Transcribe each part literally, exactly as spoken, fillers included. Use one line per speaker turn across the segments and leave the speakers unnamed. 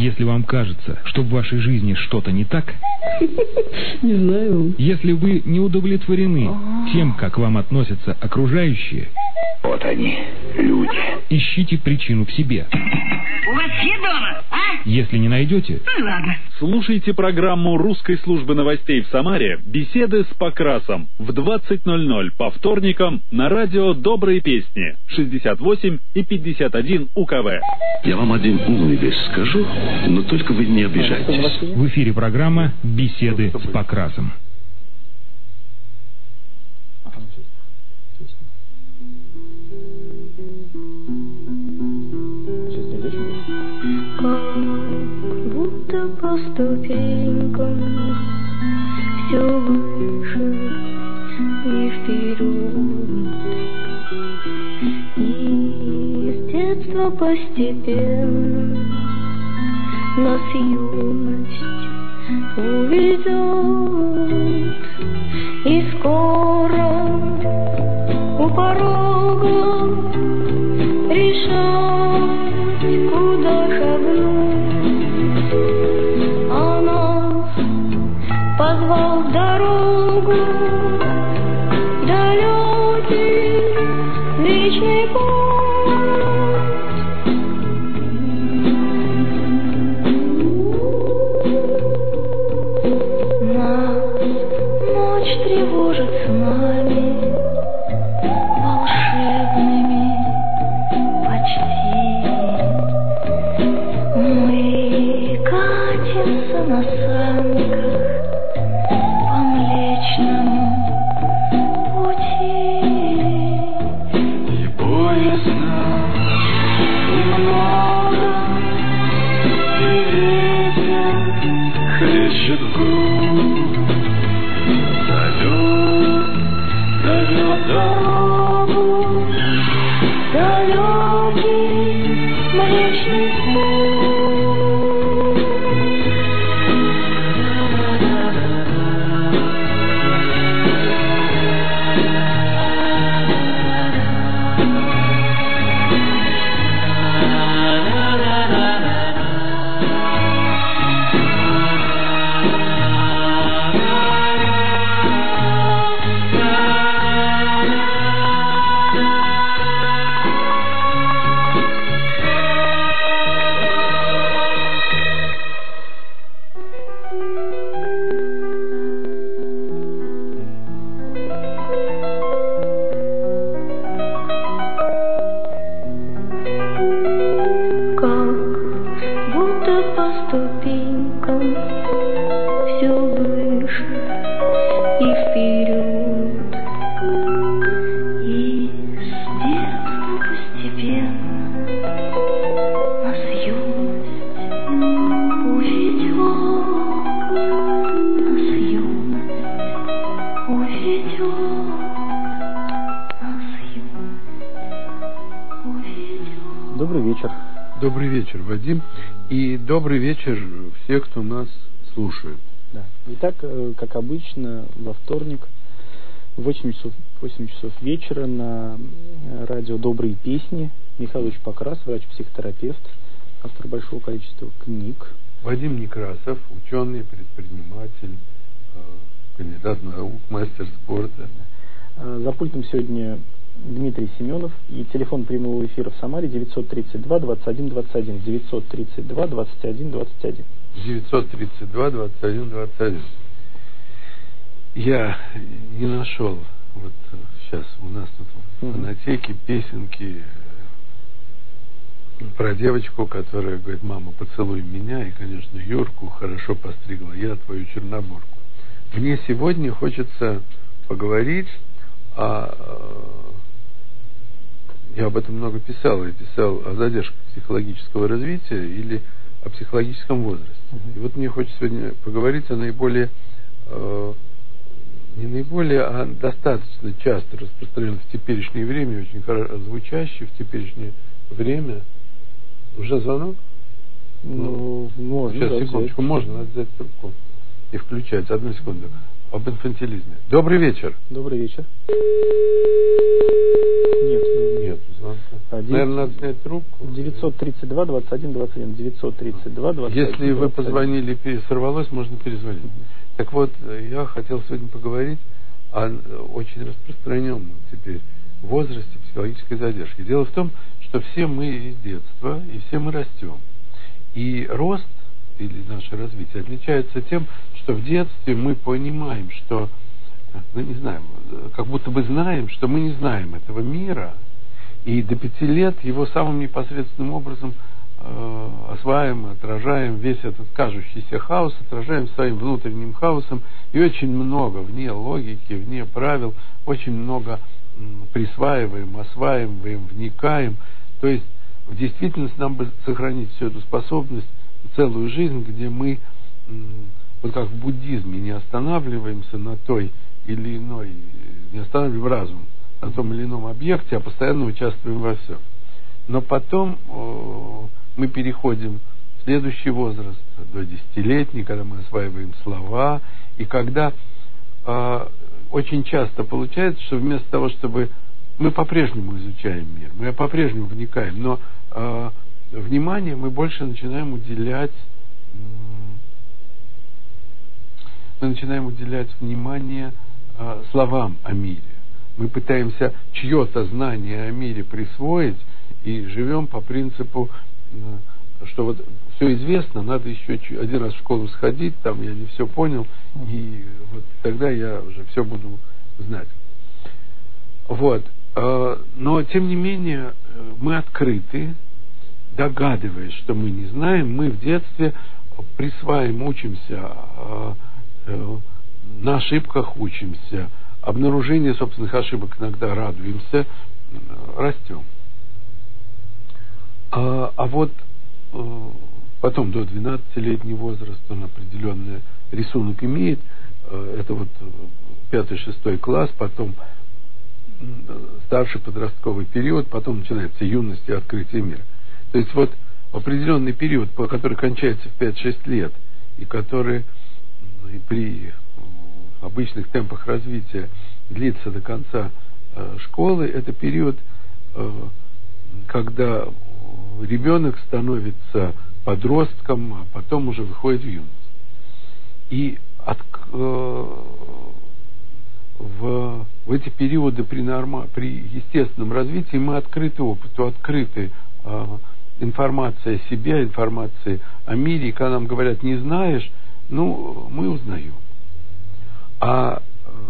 Если вам кажется, что в вашей жизни что-то не так,
не знаю.
Если вы не удовлетворены тем, как вам относятся окружающие,
вот они, люди.
Ищите причину в себе.
У вас все дома, а?
Если не найдете,
ну ладно.
Слушайте программу русской службы новостей в Самаре «Беседы с Покрасом» в двадцать ноль ноль по вторникам на радио «Добрые песни» шестьдесят восемь и пятьдесят один УКВ.
Я вам один умный вещь скажу, но только вы не обижайтесь.
В эфире программа «Беседы с Покрасом».
Как будто по ступенькам все выше и вперед, и с детства постепенно нас юность уведет, и скоро у порога решать, куда шагнуть, а нас позвал в дорогу далекий вечный путь. Нас ночь тревожит с нами волшебными почти. Мы катимся на санках по Млечному пути,
И поезда немного, и ветер хлещет в грудь, зовет, зовет дорогу,
далекий Млечный путь.
Добрый вечер.
Добрый вечер, Вадим. И добрый вечер все, кто нас слушает.
Да. Итак, как обычно, во вторник в восемь часов, восемь часов вечера на радио «Добрые песни» Михаил Покрас, врач-психотерапевт, автор большого количества книг.
Вадим Некрасов, ученый, предприниматель, кандидат наук, мастер спорта.
За пультом сегодня Дмитрий Семенов, и телефон прямого эфира в Самаре девятьсот тридцать два двадцать один двадцать один, девятьсот тридцать два двадцать один двадцать один.
девятьсот тридцать два двадцать один двадцать один. Я не нашел, вот сейчас у нас тут в фонотеке песенки про девочку, которая говорит: мама, поцелуй меня, и, конечно, Юрку хорошо постригла я, твою чернобурку. Мне сегодня хочется поговорить о... Я об этом много писал, я писал о задержках психологического развития или о психологическом возрасте. Uh-huh. И вот мне хочется сегодня поговорить о наиболее, э, не наиболее, а достаточно часто распространенном в теперешнее время, очень хорошо звучащей в теперешнее время. Уже звонок?
Ну, ну можно.
Сейчас, секундочку, можно, надо взять трубку и включать. Одну секунду. об инфантилизме. Добрый вечер.
Добрый вечер. Нет.
Нет, звонка.
А, девять...
Наверное, надо снять трубку.
девятьсот тридцать два двадцать один двадцать один. девятьсот тридцать два двадцать один.
Если вы позвонили и сорвалось, можно перезвонить. Mm-hmm. Так вот, я хотел сегодня поговорить о очень распространенном теперь возрасте психологической задержки. Дело в том, что все мы из детства, и все мы растем. И рост или наше развитие отличается тем, что в детстве мы понимаем, что, ну не знаем, как будто бы знаем, что мы не знаем этого мира, и до пяти лет его самым непосредственным образом э, осваиваем, отражаем весь этот кажущийся хаос, отражаем своим внутренним хаосом, и очень много вне логики, вне правил, очень много м, присваиваем, осваиваем, вникаем. То есть в действительности нам бы сохранить всю эту способность целую жизнь, где мы, вот как в буддизме, не останавливаемся на той или иной, не останавливаем разум на том или ином объекте, а постоянно участвуем во всем. Но потом о, мы переходим в следующий возраст, до десятилетний, когда мы осваиваем слова, и когда о, очень часто получается, что вместо того, чтобы мы по-прежнему изучаем мир, мы по-прежнему вникаем, но э, внимание мы больше начинаем уделять, мы начинаем уделять внимание э, словам о мире. Мы пытаемся чье-то знание о мире присвоить и живем по принципу, э, что вот все известно, надо еще один раз в школу сходить, там я не все понял, и вот тогда я уже все буду знать. Вот. Но, тем не менее, мы открыты, догадываясь, что мы не знаем, мы в детстве присваиваем, учимся, на ошибках учимся, обнаружение собственных ошибок иногда радуемся, растем. А, а вот потом до двенадцатилетний возраст он определенный рисунок имеет, это вот пятый-шестой класс, потом старший подростковый период, потом начинается юность и открытие мира. То есть вот определенный период, который кончается в пять-шесть лет, и который и при обычных темпах развития длится до конца э, школы, это период, э, когда ребенок становится подростком, а потом уже выходит в юность. И от, э, В, в эти периоды при, норма, при естественном развитии мы открыты опыту, открыты э, информации о себе, информации о мире. И когда нам говорят «не знаешь», ну, мы узнаем. А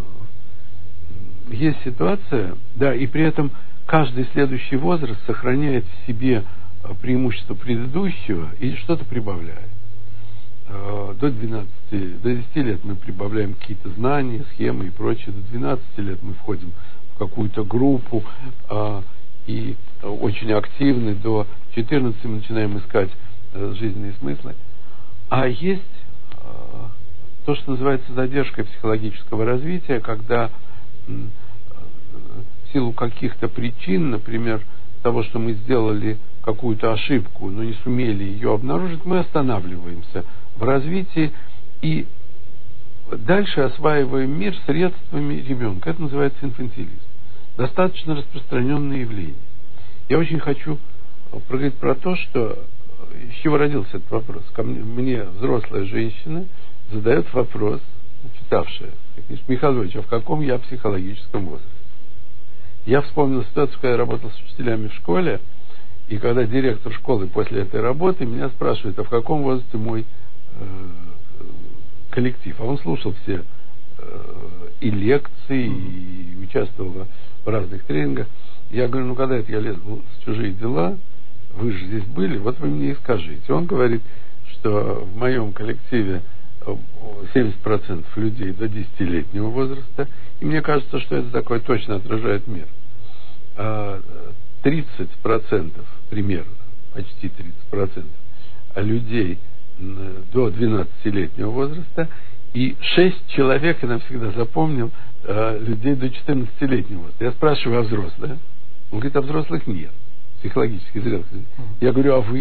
э, есть ситуация, да, и при этом каждый следующий возраст сохраняет в себе преимущество предыдущего и что-то прибавляет. До двенадцати, до десяти лет мы прибавляем какие-то знания, схемы и прочее. До двенадцати лет мы входим в какую-то группу э, и очень активны. До четырнадцати мы начинаем искать э, жизненные смыслы. А есть э, то, что называется задержкой психологического развития, когда э, в силу каких-то причин, например, того, что мы сделали какую-то ошибку, но не сумели ее обнаружить, мы останавливаемся в развитии и дальше осваиваем мир средствами ребенка. Это называется инфантилизм. Достаточно распространенное явление. Я очень хочу проговорить про то, что с чего родился этот вопрос. Ко мне, мне взрослая женщина задает вопрос, читавшая, Михаил Ильич, а в каком я психологическом возрасте? Я вспомнил ситуацию, когда я работал с учителями в школе, и когда директор школы после этой работы меня спрашивает, а в каком возрасте мой э, коллектив. А он слушал все э, и лекции, и участвовал в разных тренингах. Я говорю, ну когда это я лезу в чужие дела, вы же здесь были, вот вы мне и скажите. Он говорит, что в моем коллективе семьдесят процентов людей до десятилетнего возраста, и мне кажется, что это такое точно отражает мир. А тридцать процентов примерно, почти тридцать процентов людей до двенадцатилетнего возраста и шесть человек, я навсегда запомнил, людей до четырнадцатилетнего возраста. Я спрашиваю, а взрослые? Он говорит, а взрослых нет, психологически зрелых. Я говорю, а вы?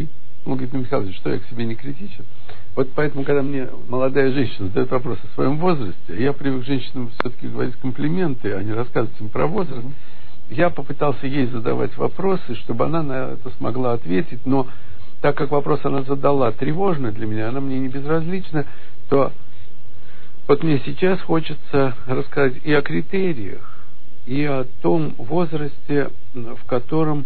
Он говорит: ну, Михаил Ильич, что я к себе не критичен? Вот поэтому, когда мне молодая женщина задает вопрос о своем возрасте, я привык женщинам все-таки говорить комплименты, а не рассказывать им про возраст. Mm-hmm. Я попытался ей задавать вопросы, чтобы она на это смогла ответить, но так как вопрос она задала тревожный для меня, она мне не безразлична, то вот мне сейчас хочется рассказать и о критериях, и о том возрасте, в котором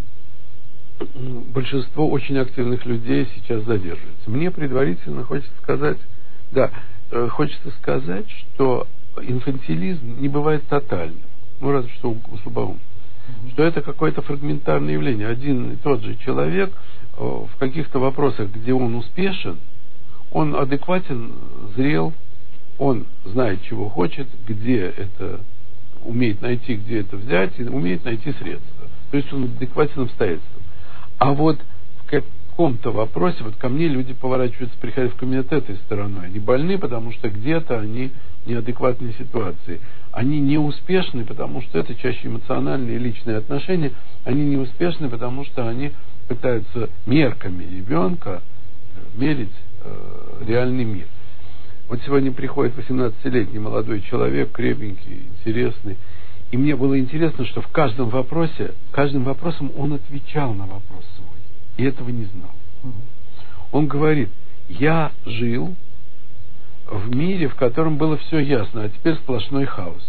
большинство очень активных людей сейчас задерживается. Мне предварительно хочется сказать, да, хочется сказать, что инфантилизм не бывает тотальным, ну разве что у слабоумных, mm-hmm. что это какое-то фрагментарное явление. Один и тот же человек в каких-то вопросах, где он успешен, он адекватен, зрел, он знает, чего хочет, где это умеет найти, где это взять, и умеет найти средства. То есть он адекватен обстоятельствам. А вот в каком-то вопросе, вот ко мне люди поворачиваются, приходят в кабинет этой стороной. Они больны, потому что где-то они неадекватной ситуации. Они неуспешны, потому что это чаще эмоциональные и личные отношения. Они неуспешны, потому что они пытаются мерками ребенка мерить э, реальный мир. Вот сегодня приходит восемнадцатилетний молодой человек, крепенький, интересный. И мне было интересно, что в каждом вопросе, каждым вопросом он отвечал на вопрос свой. И этого не знал. Он говорит: я жил в мире, в котором было все ясно, а теперь сплошной хаос.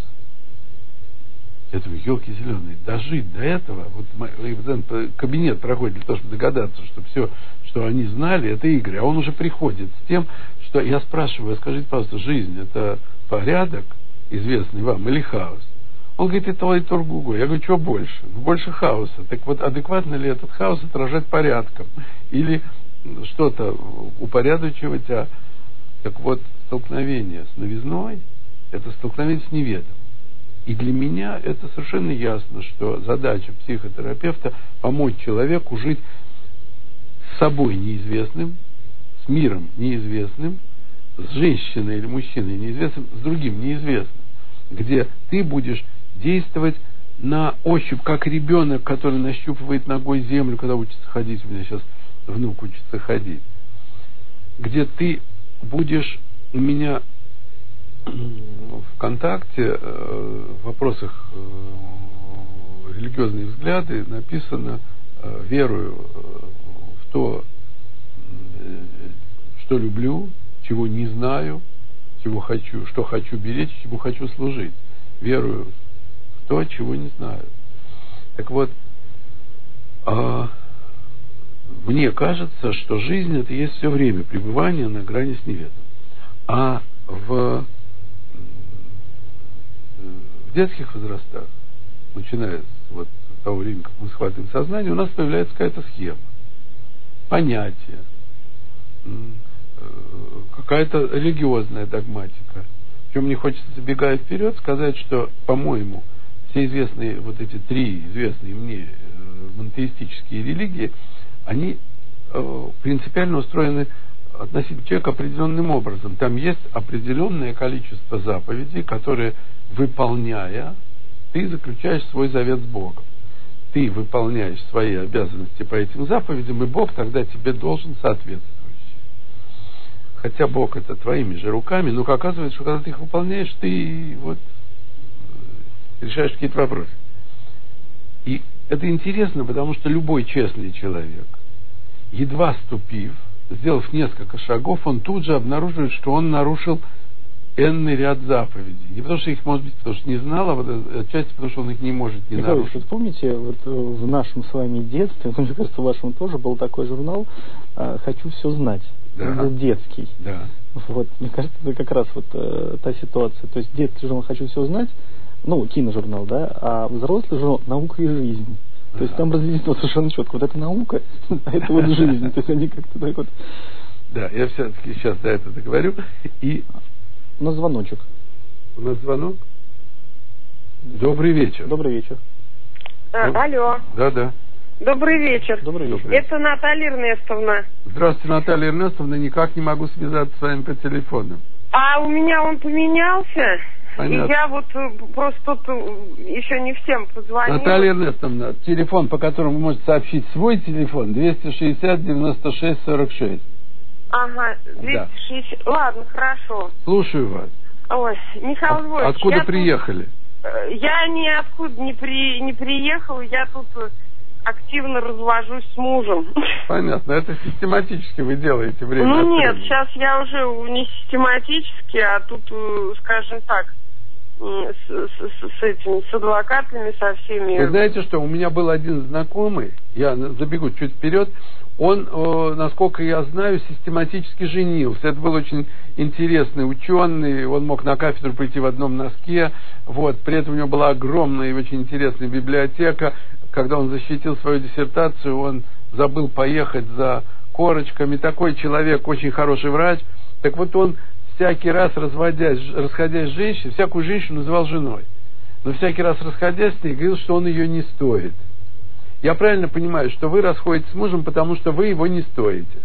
Я думаю, елки зеленые, дожить до этого, вот кабинет проходит для того, чтобы догадаться, что все, что они знали, это Игорь. А он уже приходит с тем, что я спрашиваю: скажите, пожалуйста, жизнь — это порядок, известный вам, или хаос? Он говорит: это то и то другое. Я говорю: что больше? Ну, больше хаоса. Так вот, адекватно ли этот хаос отражать порядком? Или что-то упорядочивать? А... Так вот, столкновение с новизной — это столкновение с неведомым. И для меня это совершенно ясно, что задача психотерапевта — помочь человеку жить с собой неизвестным, с миром неизвестным, с женщиной или мужчиной неизвестным, с другим неизвестным, где ты будешь действовать на ощупь, как ребенок, который нащупывает ногой землю, когда учится ходить. У меня сейчас внук учится ходить. Где ты будешь у меня в ВКонтакте в вопросах религиозные взгляды написано: верую в то, что люблю, чего не знаю, чего хочу, что хочу беречь, чему хочу служить. Верую в то, чего не знаю. Так вот, а, мне кажется, что жизнь — это есть все время пребывание на грани с неведомым. А в, в детских возрастах, начиная с вот того времени, как мы схватываем сознание, у нас появляется какая-то схема, понятие, какая-то религиозная догматика. Причем мне хочется, забегая вперед, сказать, что, по-моему, все известные, вот эти три известные мне монотеистические религии, они э, принципиально устроены относительно человека определенным образом. Там есть определенное количество заповедей, которые, выполняя, ты заключаешь свой завет с Богом. Ты выполняешь свои обязанности по этим заповедям, и Бог тогда тебе должен соответствовать. Хотя Бог — это твоими же руками, но оказывается, что когда ты их выполняешь, ты вот решаешь какие-то вопросы. И это интересно, потому что любой честный человек, едва ступив, сделав несколько шагов, он тут же обнаруживает, что он нарушил энный ряд заповедей. Не потому что их, может быть, потому что не знал, а вот отчасти потому что он их не может не
Михаил,
нарушить.
Вот помните, вот в нашем с вами детстве, мне кажется, в вашем тоже был такой журнал «Хочу все знать».
Да.
Он был детский.
Да.
Вот, мне кажется, это как раз вот э, та ситуация. То есть детский журнал «Хочу все знать», ну, киножурнал, да, а взрослый журнал «Наука и жизнь». То есть там разделено совершенно четко. Вот это наука, а это вот жизнь. То есть они как-то так вот...
Да, я все-таки сейчас до этого договорю. И...
У нас звоночек.
У нас звонок? Добрый вечер.
Добрый вечер.
А, алло.
Да, да.
Добрый вечер.
Добрый вечер.
Это Наталья Эрнестовна.
Здравствуйте, Наталья Эрнестовна. Никак не могу связаться с вами по телефону.
А у меня он поменялся.
Понятно.
И я вот э, просто тут э, еще не всем позвонила.
Наталья Эрнестовна, телефон, по которому вы можете сообщить свой телефон, двести шестьдесят девяносто шесть сорок шесть.
Ага, двести шестьдесят. Да. Ладно, хорошо.
Слушаю вас.
Ой, Михаил Львович.
Откуда приехали?
Тут, я ниоткуда не, при, не приехала, я тут активно развожусь с мужем.
Понятно, это систематически вы делаете время.
Ну нет, сейчас я уже не систематически, а тут, скажем так, с, с, с этими, с адвокатами, со всеми.
Вы знаете что, у меня был один знакомый, я забегу чуть вперед, он, э, насколько я знаю, систематически женился. Это был очень интересный ученый, он мог на кафедру прийти в одном носке, вот, при этом у него была огромная и очень интересная библиотека. Когда он защитил свою диссертацию, он забыл поехать за корочками. Такой человек, очень хороший врач. Так вот он всякий раз, разводясь, расходясь с женщиной, всякую женщину называл женой. Но всякий раз расходясь с ней, говорил, что он ее не стоит. Я правильно понимаю, что вы расходитесь с мужем, потому что вы его не стоите?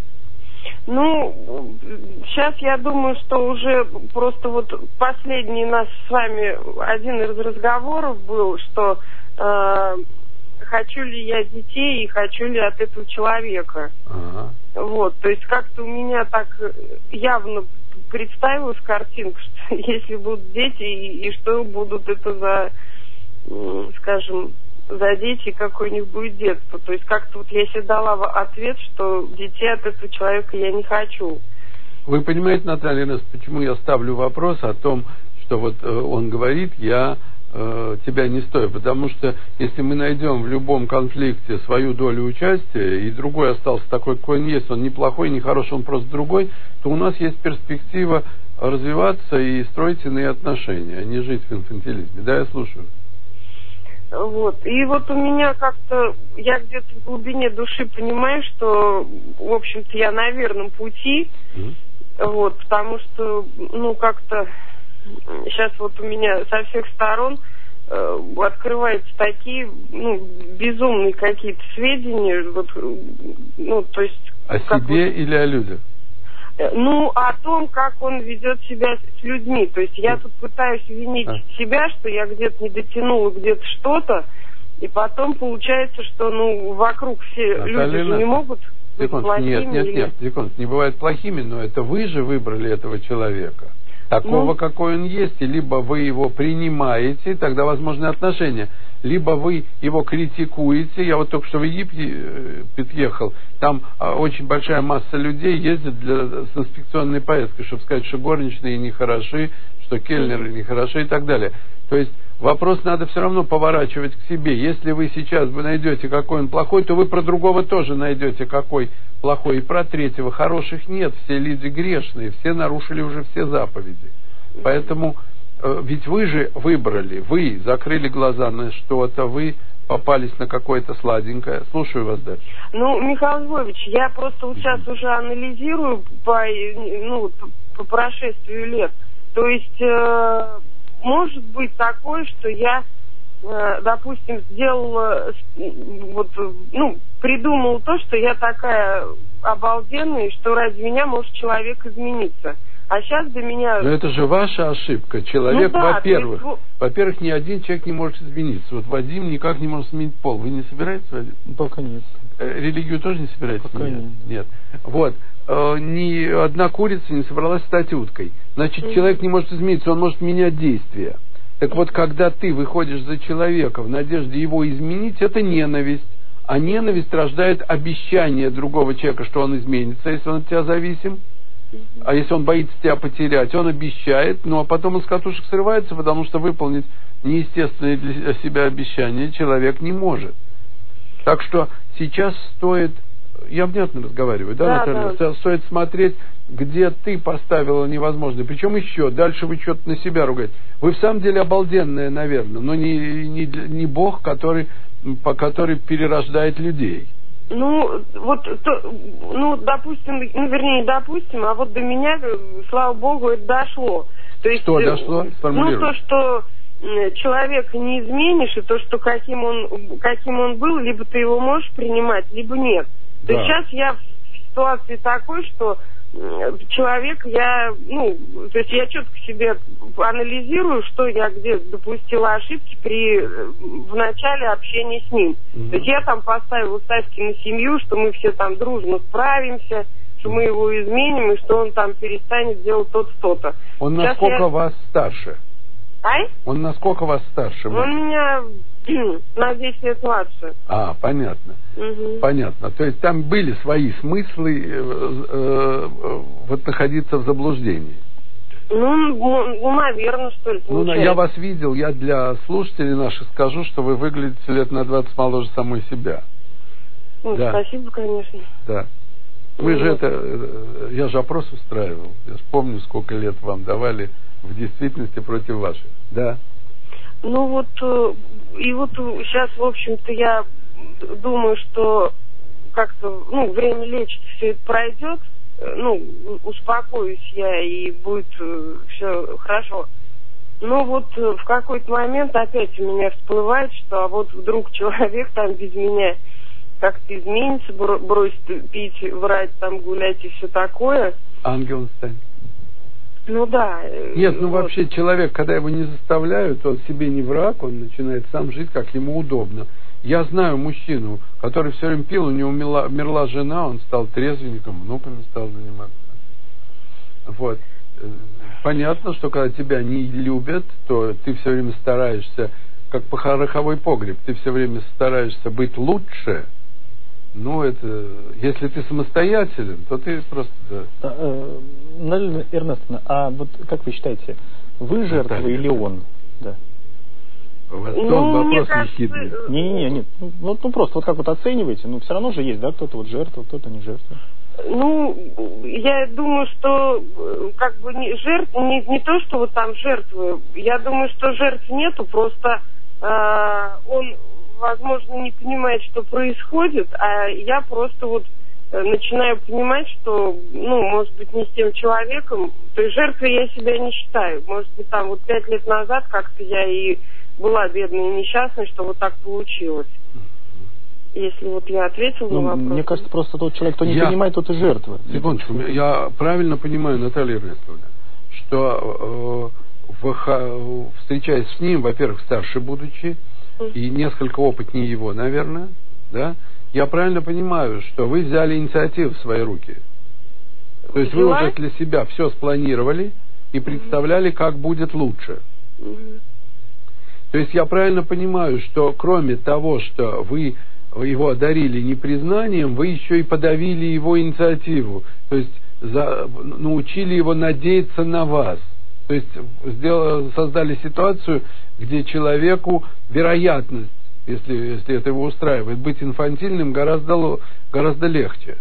Ну, сейчас я думаю, что уже просто вот последний нас с вами один из разговоров был, что э, хочу ли я детей и хочу ли от этого человека. Ага. Вот, то есть как-то у меня так явно представилась картинка, что если будут дети, и, и что будут это за, скажем, за дети, какое у них будет детство. То есть как-то вот я себе дала ответ, что детей от этого человека я не хочу.
Вы понимаете, Наталья Ильинична, почему я ставлю вопрос о том, что вот э, он говорит, я э, тебя не стою, потому что если мы найдем в любом конфликте свою долю участия, и другой остался такой, какой он есть, он не плохой, не хороший, он просто другой, то у нас есть перспектива развиваться и строить иные отношения, а не жить в инфантилизме. Да, я слушаю.
Вот. И вот у меня как-то, я где-то в глубине души понимаю, что, в общем-то, я на верном пути, mm-hmm. вот, потому что, ну, как-то сейчас вот у меня со всех сторон э, открываются такие, ну, безумные какие-то сведения, вот, ну, то есть...
О себе вот, или о людях?
Ну, о том, как он ведет себя с людьми. То есть я тут пытаюсь винить а. себя, что я где-то не дотянула, где-то что-то, и потом получается, что, ну, вокруг все Наталья люди же не могут быть плохими.
Нет, нет, или... нет, секунд, не бывает плохими, но это вы же выбрали этого человека. Такого, ну, какой он есть, и либо вы его принимаете, тогда возможны отношения, либо вы его критикуете. Я вот только что в Египет ехал, там очень большая масса людей ездит для, с инспекционной поездкой, чтобы сказать, что горничные не хороши, что кельнеры не хороши и так далее. То есть вопрос надо все равно поворачивать к себе. Если вы сейчас вы найдете, какой он плохой, то вы про другого тоже найдете, какой плохой. И про третьего. Хороших нет, все люди грешные, все нарушили уже все заповеди. Поэтому э, ведь вы же выбрали, вы закрыли глаза на что-то, вы попались на какое-то сладенькое. Слушаю вас дальше.
Ну, Михаил Львович, я просто вот сейчас уже анализирую по, ну, по прошествию лет. То есть... Э, может быть такое, что я, э, допустим, сделала, вот, ну, придумала то, что я такая обалденная, и что ради меня может человек измениться. А сейчас для меня...
Но это же ваша ошибка. Человек, ну, да, во-первых, есть... во-первых, ни один человек не может измениться. Вот Вадим никак не может сменить пол. Вы не собираетесь, Вадим?
Пока нет.
Э, религию тоже не собираетесь?
Пока нет.
Нет. Вот. Ни одна курица не собралась стать уткой. Значит, mm-hmm. человек не может измениться, он может менять действия. Так вот, когда ты выходишь за человека в надежде его изменить, это ненависть. А ненависть рождает обещание другого человека, что он изменится, если он от тебя зависим. Mm-hmm. А если он боится тебя потерять, он обещает, ну а потом он с катушек срывается, потому что выполнить неестественное для себя обещание человек не может. Так что сейчас стоит... Я внятно разговариваю, да, да Наталья? Да. Стоит смотреть, где ты поставила невозможное. Причем еще, дальше вы что-то на себя ругаете. Вы в самом деле обалденная, наверное, но не, не, не Бог, который, по, который перерождает людей.
Ну, вот, то, ну, допустим, ну, вернее, не допустим, а вот до меня, слава Богу, это дошло. То есть,
что дошло?
Ну, то, что человека не изменишь, и то, что каким он, каким он был, либо ты его можешь принимать, либо нет. То
да.
есть сейчас я ситуации такой, что человек, я, ну, то есть я четко себе анализирую, что я где допустила ошибки при в начале общения с ним. Mm-hmm. То есть я там поставила ставки на семью, что мы все там дружно справимся, что мы его изменим, и что он там перестанет делать то-то, то-то.
Он Сейчас насколько я... вас старше?
Ай?
Он насколько вас старше?
Он меня на десять лет младше.
А, понятно. Угу. Понятно. То есть там были свои смыслы э, э, вот находиться в заблуждении.
Ну, ну, наверное, что ли.
Ну, я вас видел, я для слушателей наших скажу, что вы выглядите лет на двадцать моложе самой себя.
Ну, да. Спасибо, конечно.
Да. Вы ну, же вот. это, я же опрос устраивал. Я же помню, сколько лет вам давали в действительности против ваших. Да.
Ну вот, и вот сейчас, в общем-то, я думаю, что как-то, ну, время лечит, все это пройдет, ну, успокоюсь я, и будет все хорошо. Но вот в какой-то момент опять у меня всплывает, что а вот вдруг человек там без меня как-то изменится, бросит пить, врать, там гулять и все такое.
Ангел станет.
Ну да.
Нет, ну
вот.
Вообще человек, когда его не заставляют, он себе не враг, он начинает сам жить, как ему удобно. Я знаю мужчину, который все время пил, у него умерла, умерла жена, он стал трезвенником, внуками стал заниматься. Вот. Понятно, что когда тебя не любят, то ты все время стараешься, как пороховой погреб, ты все время стараешься быть лучше. Ну, это, если ты самостоятелен, то ты просто... Да.
Наталья Эрнестовна, а вот как вы считаете, вы жертва Наталья. Или он? Да.
У вас ну, вопрос ехидный.
Не-не-не, нет. Ну, вот, ну, просто вот как вот оцениваете, ну, все равно же есть, да, кто-то вот жертва, кто-то не жертва.
Ну, я думаю, что как бы не жертв, не, не то, что вот там жертвы. Я думаю, что жертв нету, просто э, он... возможно, не понимает, что происходит, а я просто вот начинаю понимать, что, ну, может быть, не с тем человеком, то есть жертвой я себя не считаю. Может быть, там вот пять лет назад как-то я и была бедной и несчастной, что вот так получилось. Если вот я ответила
ну,
на вопрос.
Мне кажется, просто тот человек, кто не
я...
понимает, тот и жертва.
Секундочку, я правильно понимаю, Наталья Эрнестовна, что э, в, встречаясь с ним, во-первых, старше будучи, и несколько опытнее его, наверное, да? Я правильно понимаю, что вы взяли инициативу в свои руки. То есть вы уже для себя все спланировали и представляли, как будет лучше. То есть я правильно понимаю, что кроме того, что вы его одарили непризнанием, вы еще и подавили его инициативу. То есть за, научили его надеяться на вас. То есть сделали, создали ситуацию, где человеку вероятность, если, если это его устраивает, быть инфантильным гораздо, гораздо легче.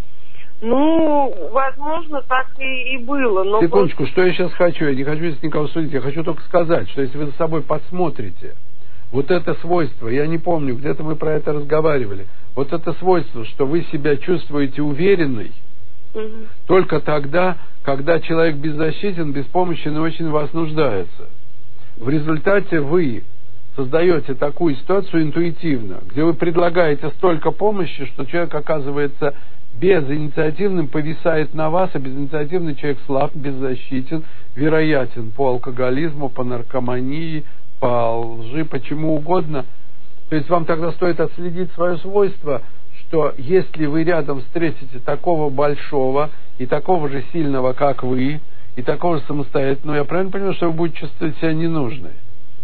Ну, возможно, так и, и было. Но
Секундочку,
просто...
что я сейчас хочу? Я не хочу здесь никого судить, я хочу только сказать, что если вы за собой посмотрите, вот это свойство, я не помню, где-то мы про это разговаривали, вот это свойство, что вы себя чувствуете уверенной, угу. только тогда, когда человек беззащитен, беспомощен и очень в вас нуждается. В результате вы создаете такую ситуацию интуитивно, где вы предлагаете столько помощи, что человек оказывается безинициативным, повисает на вас, а безинициативный человек слаб, беззащитен, вероятен по алкоголизму, по наркомании, по лжи, по чему угодно. То есть вам тогда стоит отследить свое свойство, что если вы рядом встретите такого большого и такого же сильного, как вы, и такого же самостоятельного, я правильно понимаю, что вы будете чувствовать себя ненужной?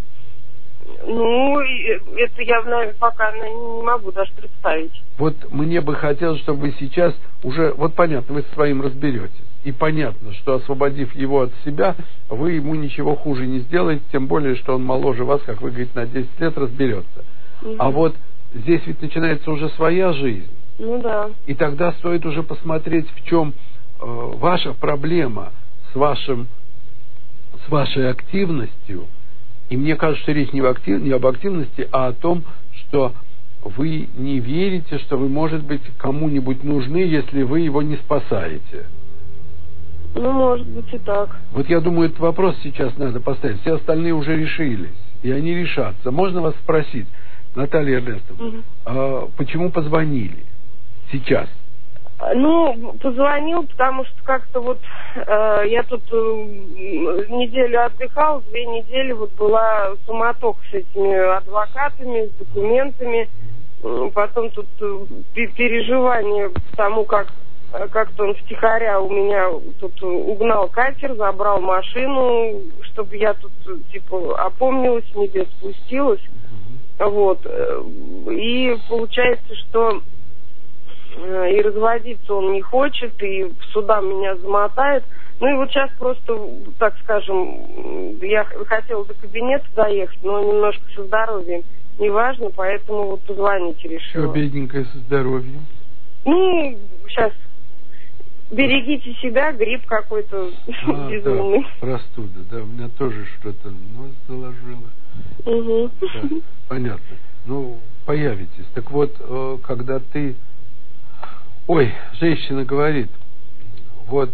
Ну, это я, наверное, пока не могу даже представить.
Вот мне бы хотелось, чтобы вы сейчас уже, вот понятно, вы со своим разберетесь. И понятно, что освободив его от себя, вы ему ничего хуже не сделаете, тем более, что он моложе вас, как вы говорите, на десять лет разберется. Угу. А вот здесь ведь начинается уже своя жизнь.
Ну да.
И тогда стоит уже посмотреть, в чем э, ваша проблема с, вашим, с вашей активностью. И мне кажется, что речь не, в актив, не об активности, а о том, что вы не верите, что вы, может быть, кому-нибудь нужны, если вы его не спасаете.
Ну, может быть, и так.
Вот я думаю, этот вопрос сейчас надо поставить. Все остальные уже решились, и они решатся. Можно вас спросить, Наталья Эрнестовна, угу. а почему позвонили сейчас?
Ну, позвонил, потому что как-то вот э, я тут э, неделю отдыхал, две недели вот была суматоха с этими адвокатами, с документами, э, потом тут э, переживания к тому, как как-то он втихаря у меня тут угнал катер, забрал машину, чтобы я тут типа опомнилась, с небес спустилась, вот, и получается, что и разводиться он не хочет, и в суда меня замотает. Ну и вот сейчас просто, так скажем, я хотела до кабинета доехать, но немножко со здоровьем неважно, поэтому вот позвонить решила.
Что бедненькое со здоровьем?
Ну, сейчас берегите себя, грипп какой-то а, безумный.
Да, простуда, да, у меня тоже что-то нос заложило.
Угу.
Да, понятно. Ну, появитесь. Так вот, когда ты... Ой, женщина говорит, вот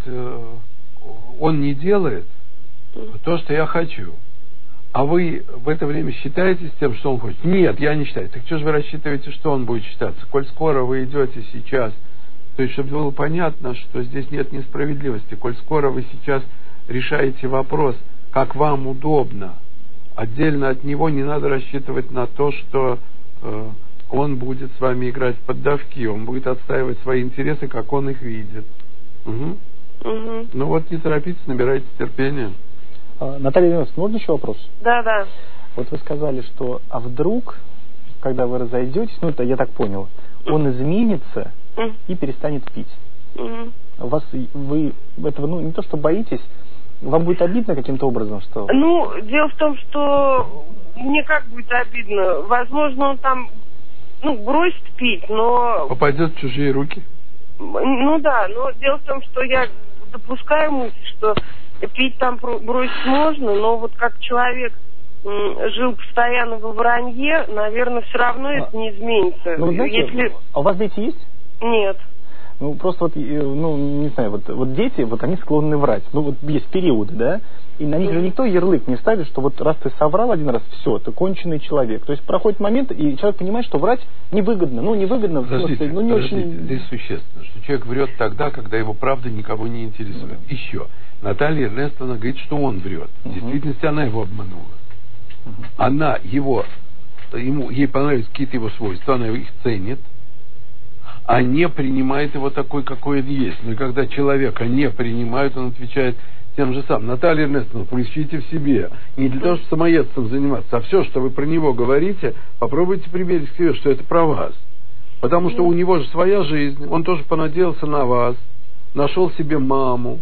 он не делает то, что я хочу. А вы в это время считаетесь тем, что он хочет? Нет, я не считаю. Так что же вы рассчитываете, что он будет считаться? Коль скоро вы идете сейчас, то есть, чтобы было понятно, что здесь нет несправедливости, коль скоро вы сейчас решаете вопрос, как вам удобно, отдельно от него не надо рассчитывать на то, что э, он будет с вами играть в поддавки, он будет отстаивать свои интересы, как он их видит. Угу.
Угу.
Ну вот не торопитесь, набирайте терпения.
А, Наталья Ивановна, можно еще вопрос?
Да, да.
Вот вы сказали, что а вдруг, когда вы разойдетесь, ну это я так понял, он изменится и перестанет пить.
Mm-hmm.
У вас, вы этого, ну, не то что боитесь, вам будет обидно каким-то образом, что...
Ну, дело в том, что мне как будет обидно. Возможно, он там, ну, бросит пить, но...
Попадет в чужие руки?
Ну да, но дело в том, что я допускаю мысль, что пить там бросить можно, но вот как человек жил постоянно во вранье, наверное, все равно а, это не изменится.
Ну, знаете,
Если...
А у вас дети есть?
Нет.
Ну, просто вот, ну, не знаю, вот, вот дети, вот они склонны врать. Ну, вот есть периоды, да, и на них же никто ярлык не ставит, что вот раз ты соврал один раз, все, ты конченый человек. То есть проходит момент, и человек понимает, что врать невыгодно. Ну, невыгодно, в смысле, ну, не
подождите,
очень...
Здесь существенно, что человек врет тогда, когда его правда никого не интересует. Mm-hmm. Еще. Наталья Эрнестовна говорит, что он врет. В mm-hmm. действительности она его обманула. Mm-hmm. Она его, ему, ей понравились какие-то его свойства, она их ценит, а не принимает его такой, какой он есть. Но когда человека не принимают, он отвечает тем же самым. Наталья Эрнестовна, поищите в себе. Не для того, чтобы самоедством заниматься, а все, что вы про него говорите, попробуйте примерить к себе, что это про вас. Потому что у него же своя жизнь, он тоже понадеялся на вас, нашел себе маму.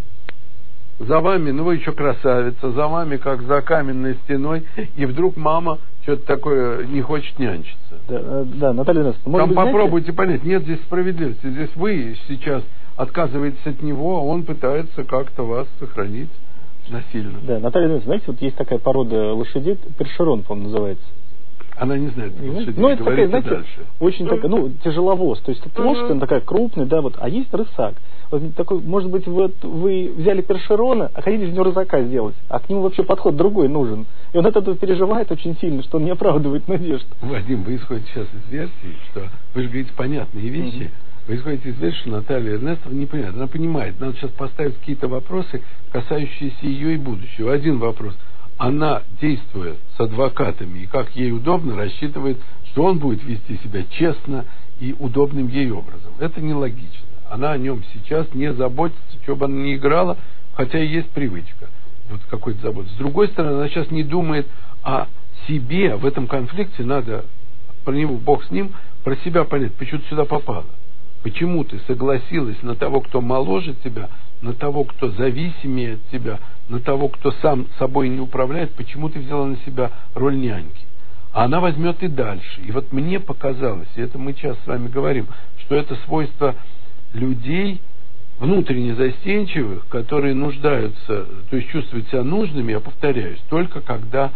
За вами, ну вы еще красавица, за вами как за каменной стеной, и вдруг мама что-то такое не хочет нянчиться.
Да, да, Наталья Ивановна,
там
быть,
попробуйте
знаете...
понять, нет здесь справедливости. Здесь вы сейчас отказываетесь от него, а он пытается как-то вас сохранить насильно.
Да, Наталья Ивановна, знаете, вот есть такая порода лошадей, першерон, по-моему, называется.
Она не знает, как лошадей.
Ну, это такая, знаете,
дальше.
очень такая, ну, тяжеловоз. То есть uh-huh. лошадь, она такая крупная, да, вот, а есть рысак. Вот такой, может быть, вот вы взяли першерона, а хотите из него рысака сделать, а к нему вообще подход другой нужен. И он от этого переживает очень сильно, что он не оправдывает надежд.
Вадим, вы исходите сейчас из версии, что вы же говорите понятные вещи, uh-huh. вы исходите из версии, что Наталья Эрнестовна не понимает. Она понимает, надо сейчас поставить какие-то вопросы, касающиеся ее и будущего. Один вопрос. Она, действуя с адвокатами и как ей удобно, рассчитывает, что он будет вести себя честно и удобным ей образом. Это нелогично. Она о нем сейчас не заботится, что бы она ни играла, хотя и есть привычка вот какой-то заботы. С другой стороны, она сейчас не думает о себе в этом конфликте, надо про него, Бог с ним, про себя понять, почему ты сюда попала. Почему ты согласилась на того, кто моложе тебя, на того, кто зависимее от тебя, на того, кто сам собой не управляет, почему ты взяла на себя роль няньки? А она возьмет и дальше. И вот мне показалось, и это мы сейчас с вами говорим, что это свойство людей внутренне застенчивых, которые нуждаются, то есть чувствуют себя нужными, я повторяюсь, только когда,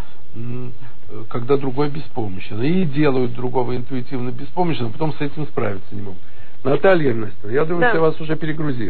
когда другой беспомощен. И делают другого интуитивно беспомощным, а потом с этим справиться не могут. Наталья Ивановна, я думаю, да. что я вас уже перегрузил.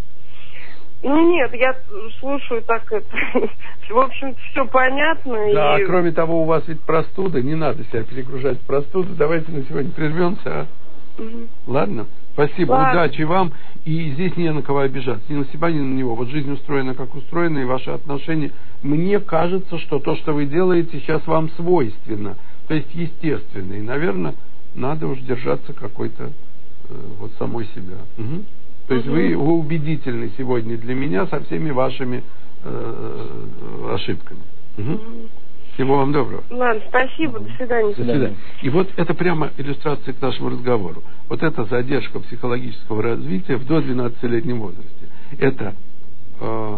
Ну нет, я слушаю так это. В общем-то, все понятно.
Да,
и...
а кроме того, у вас ведь простуда, не надо себя перегружать в простуду. Давайте на сегодня прервемся, а?
Угу.
Ладно? Спасибо,
Ладно.
удачи вам. И здесь не на кого обижаться, ни на себя, ни на него. Вот жизнь устроена, как устроена, и ваши отношения. Мне кажется, что то, что вы делаете, сейчас вам свойственно, то есть естественно. И, наверное, надо уж держаться какой-то э, вот самой себя. Угу. То есть угу. вы, вы убедительны сегодня для меня со всеми вашими э, ошибками. Угу. Угу. Всего вам доброго.
Ладно, спасибо, до свидания.
До свидания. И вот это прямо иллюстрация к нашему разговору. Вот эта задержка психологического развития в до двенадцатилетнем возрасте. Это, э,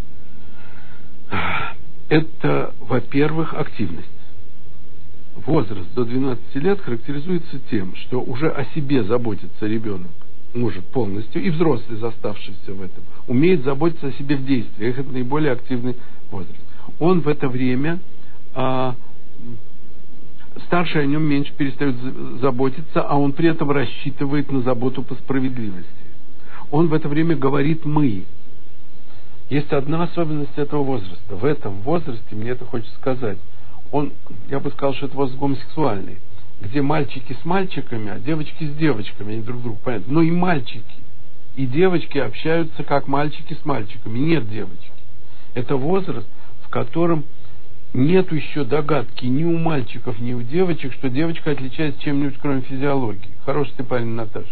это, во-первых, активность. Возраст до двенадцати лет характеризуется тем, что уже о себе заботится ребенок, может полностью, и взрослый, заставшийся в этом, умеет заботиться о себе в действиях. Это наиболее активный возраст. Он в это время... А старшие о нем меньше перестают заботиться, а он при этом рассчитывает на заботу по справедливости. Он в это время говорит «мы». Есть одна особенность этого возраста. В этом возрасте, мне это хочется сказать, он, я бы сказал, что это возраст гомосексуальный, где мальчики с мальчиками, а девочки с девочками, они друг другу понятны. Но и мальчики, и девочки общаются как мальчики с мальчиками. Нет девочки. Это возраст, в котором нет еще догадки ни у мальчиков, ни у девочек, что девочка отличается чем-нибудь, кроме физиологии. Хороший ты парень, Наташка.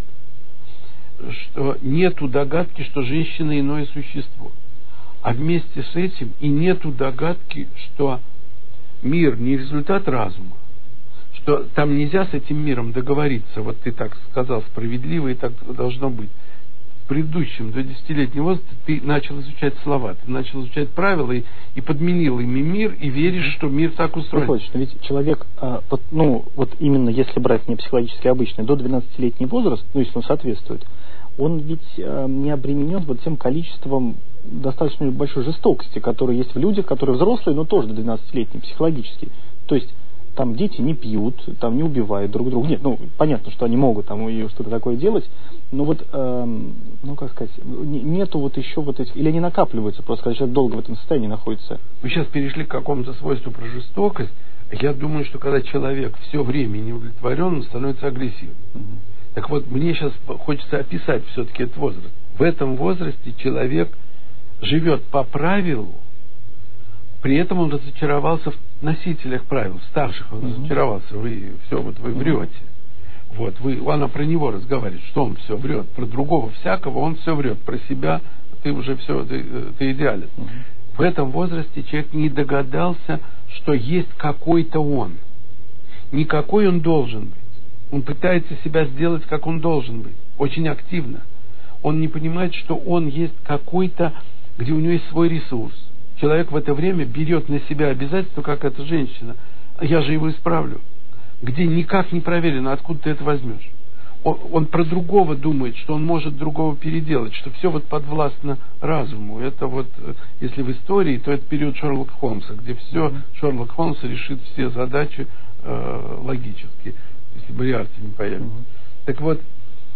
Что нету догадки, что женщина иное существо. А вместе с этим и нету догадки, что мир не результат разума, что там нельзя с этим миром договориться. Вот ты так сказал, справедливо, и так должно быть. В предыдущем, до десятилетнего возраста, ты начал изучать слова, ты начал изучать правила и, и подменил ими мир, и веришь, что мир так устроен.
Выходит, что ведь человек, а, вот, ну, вот именно если брать не психологически обычный, до двенадцатилетний возраст, ну, если он соответствует, он ведь а, не обременен вот тем количеством достаточно большой жестокости, которая есть в людях, которые взрослые, но тоже до двенадцатилетние, психологически. То есть там дети не пьют, там не убивают друг друга. Нет, ну, понятно, что они могут там и что-то такое делать, но вот, эм, ну, как сказать, нету вот еще вот этих, или они накапливаются, просто когда человек долго в этом состоянии находится.
Вы сейчас перешли к какому-то свойству про жестокость. Я думаю, что когда человек все время не удовлетворен, он становится агрессивным. Угу. Так вот, мне сейчас хочется описать все-таки этот возраст. В этом возрасте человек живет по правилу, при этом он разочаровался в носителях правил, в старших он uh-huh. разочаровался. Вы все, вот вы врете. Uh-huh. Вот, вы, она про него разговаривает, что он все врет. Про другого всякого он все врет. Про себя ты уже все, ты, ты идеален. Uh-huh. В этом возрасте человек не догадался, что есть какой-то он. Не какой он должен быть. Он пытается себя сделать, как он должен быть. Очень активно. Он не понимает, что он есть какой-то, где у него есть свой ресурс. Человек в это время берет на себя обязательства, как эта женщина. Я же его исправлю. Где никак не проверено, откуда ты это возьмешь. Он, он про другого думает, что он может другого переделать, что все вот подвластно разуму. Это вот, если в истории, то это период Шерлока Холмса, где все, mm-hmm. Шерлок Холмс решит все задачи э, логически, если Бориарти не появится. Mm-hmm. Так вот,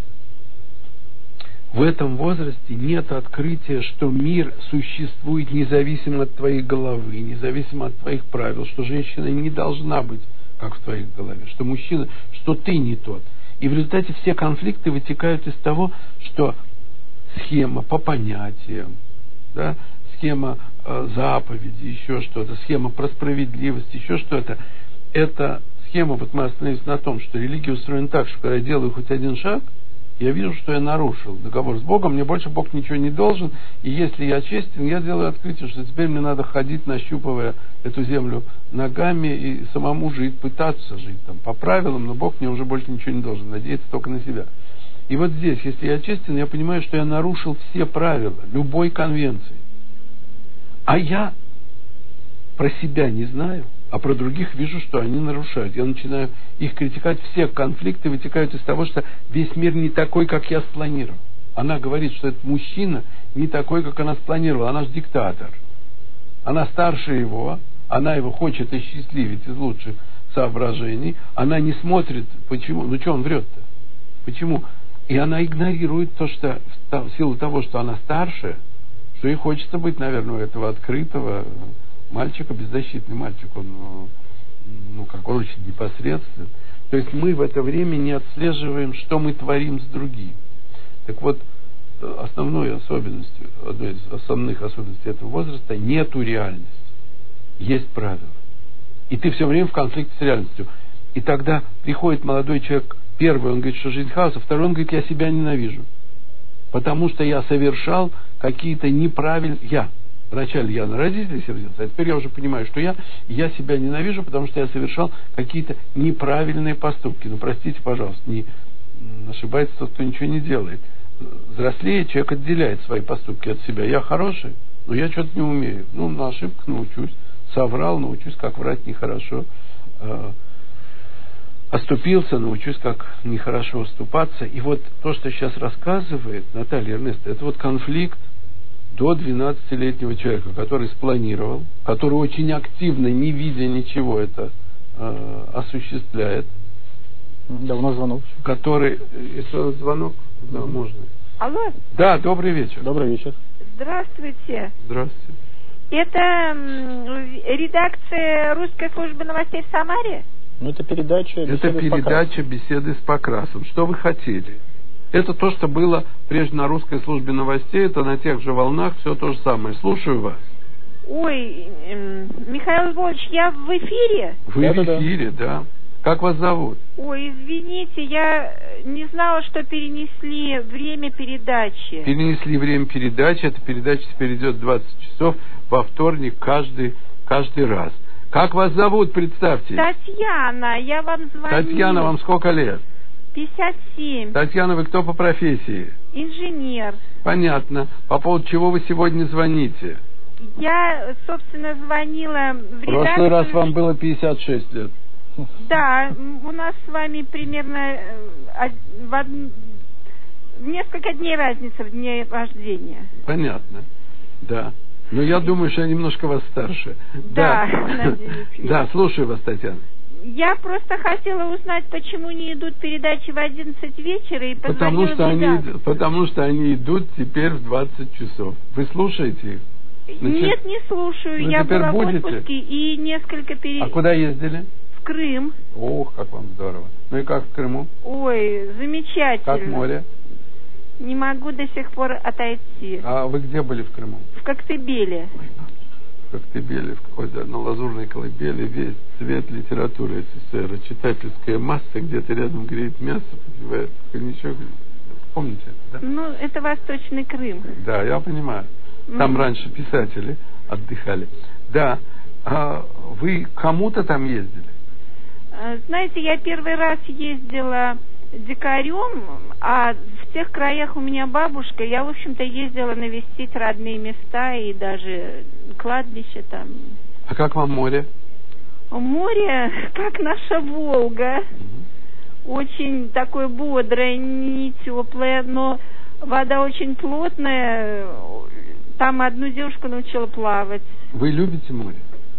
в этом возрасте нет открытия, что мир существует независимо от твоей головы, независимо от твоих правил, что женщина не должна быть как в твоей голове, что мужчина, что ты не тот. И в результате все конфликты вытекают из того, что схема по понятиям, да, схема э, заповеди, еще что-то, схема про справедливость, еще что-то. Эта схема, вот мы остановились на том, что религия устроена так, что когда я делаю хоть один шаг, я вижу, что я нарушил договор с Богом, мне больше Бог ничего не должен, и если я честен, я делаю открытие, что теперь мне надо ходить, нащупывая эту землю ногами и самому жить, пытаться жить там по правилам, но Бог мне уже больше ничего не должен, надеяться только на себя. И вот здесь, если я честен, я понимаю, что я нарушил все правила любой конвенции. А я про себя не знаю, а про других вижу, что они нарушают. Я начинаю их критиковать. Все конфликты вытекают из того, что весь мир не такой, как я спланировал. Она говорит, что этот мужчина не такой, как она спланировала. Она же диктатор. Она старше его, она его хочет осчастливить из лучших соображений. Она не смотрит, почему. Ну, что он врет-то? Почему? И она игнорирует то, что в силу того, что она старше, что ей хочется быть, наверное, у этого открытого мальчика, беззащитный мальчик, он, ну, как очень непосредствен. То есть мы в это время не отслеживаем, что мы творим с другим. Так вот, основной особенностью, одной из основных особенностей этого возраста нету реальности. Есть правила. И ты все время в конфликте с реальностью. И тогда приходит молодой человек, первый, он говорит, что жизнь хаос, а второй, он говорит, я себя ненавижу. Потому что я совершал какие-то неправильные... Я. Вначале я на родителей сердился, а теперь я уже понимаю, что я, я себя ненавижу, потому что я совершал какие-то неправильные поступки. Ну, простите, пожалуйста, не ошибается тот, кто ничего не делает. Взрослее человек отделяет свои поступки от себя. Я хороший, но я что-то не умею. Ну, на ошибках научусь. Соврал, научусь, как врать нехорошо. Оступился, научусь, как нехорошо уступаться. И вот то, что сейчас рассказывает Наталья Эрнестовна, это вот конфликт до двенадцатилетнего человека, который спланировал, который очень активно, не видя ничего, это э, осуществляет.
Да, у нас звонок.
Который... Это звонок? Да, можно.
Алло?
Да, добрый вечер.
Добрый вечер.
Здравствуйте.
Здравствуйте.
Это м, редакция Русской службы новостей в Самаре?
Ну, это передача «Беседы
Это
с
передача «Беседы с Покрасом». Что вы хотели? Это то, что было прежде на Русской службе новостей, это на тех же волнах, все то же самое. Слушаю вас.
Ой, э, Михаил Львович, я в эфире?
Вы
да,
в
да,
эфире, да. да. Как вас зовут?
Ой, извините, я не знала, что перенесли время передачи.
Перенесли время передачи. Эта передача теперь идет в двадцать часов во вторник каждый, каждый раз. Как вас зовут, представьте?
Татьяна, я вам звоню.
Татьяна, вам сколько лет?
пятьдесят семь.
Татьяна, вы кто по профессии?
Инженер.
Понятно. По поводу чего вы сегодня звоните?
Я, собственно, звонила в редакцию.
В прошлый раз вам было пятьдесят шесть лет.
Да, у нас с вами примерно в, од... в несколько дней разница в дне рождения.
Понятно, да. Но я думаю, что я немножко вас старше.
Да,
да.
надеюсь.
Да, слушаю вас, Татьяна.
Я просто хотела узнать, почему не идут передачи в одиннадцать вечера и
потому
позвонила
что
в
они,
редакцию.
Потому что они идут теперь в двадцать часов. Вы слушаете их?
Значит, нет, не слушаю.
Вы
я была
будете?
в отпуске и несколько перед...
А куда ездили?
В Крым.
Ох, как вам здорово. Ну и как в Крыму?
Ой, замечательно.
Как море?
Не могу до сих пор отойти.
А вы где были в Крыму?
В Коктебеле.
В Коктебеле, в какой-то на лазурной колыбели весь цвет литературы СССР. Читательская масса где-то рядом греет мясо, подбивает коньячок. Помните это, да?
Ну, это Восточный Крым.
Да, я понимаю. Там mm. раньше писатели отдыхали. Да. А вы кому-то там ездили?
Знаете, я первый раз ездила дикарем, а в тех краях у меня бабушка. Я, в общем-то, ездила навестить родные места и даже кладбище там.
А как вам море?
Море, как наша Волга. Mm-hmm. Очень такое бодрое, не теплое, но вода очень плотная. Там одну девушку научила плавать.
Вы любите море?